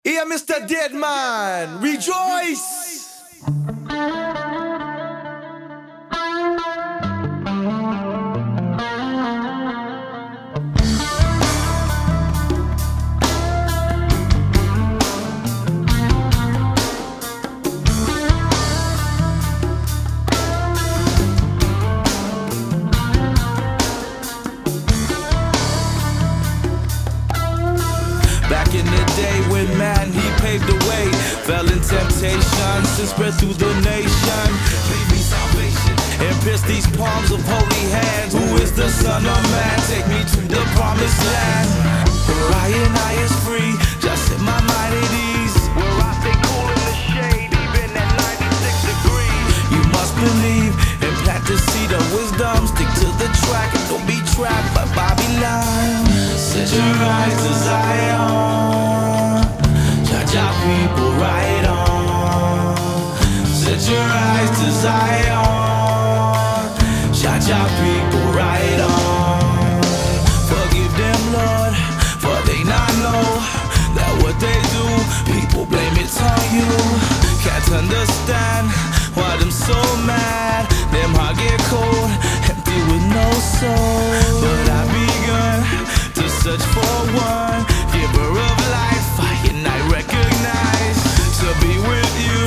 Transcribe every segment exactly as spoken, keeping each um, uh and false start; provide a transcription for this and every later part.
Here, Mister Deadman, rejoice! Back in the day when man, he paved the way, fell in temptation, sin spread through the nation. Leave me salvation and pierce these palms of holy hands. Who is the Son of Man? Take me to the promised land, where I and I is free. Just set my mind at ease, where I stay cool in the shade, even at ninety-six degrees. You must believe and plant the seed of wisdom. Stick to the track and don't be trapped by Babylon. Set your eyes to Zion, judge our people right on. Set your eyes to Zion, judge our people right on. Forgive them, Lord, for they not know that what they do, people blame it on you. Can't understand why them so mad, them heart get cold, empty with no soul. But I begun to search for one giver of life, I and I recognize to be with you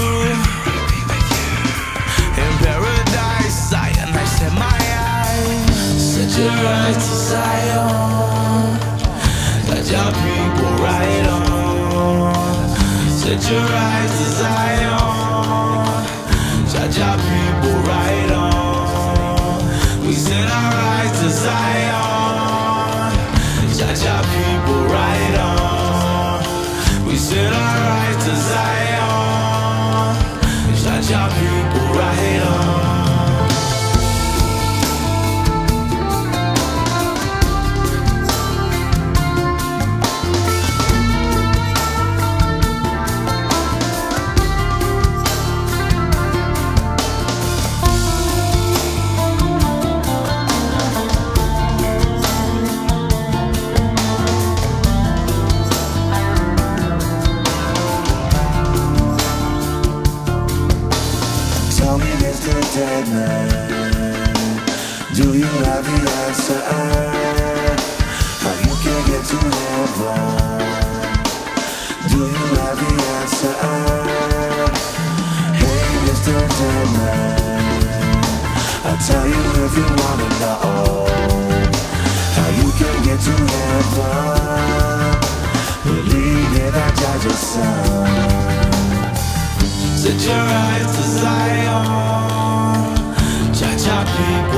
in paradise. I and I set my eyes, set your eyes to Zion, let your people right on. Set your eyes to Zion, judge our people right on. We set our eyes to Zion, judge our people right on. We set our eyes to Zion, judge our people right on. Tell me, Mister Deadman, do you have the answer? How you can get to heaven? Do you have the answer? Hey, Mister Deadman, I'll tell you if you wanna know how you can get to heaven. Believe in that Judge's Son. Set your eyes to Zion, judge our people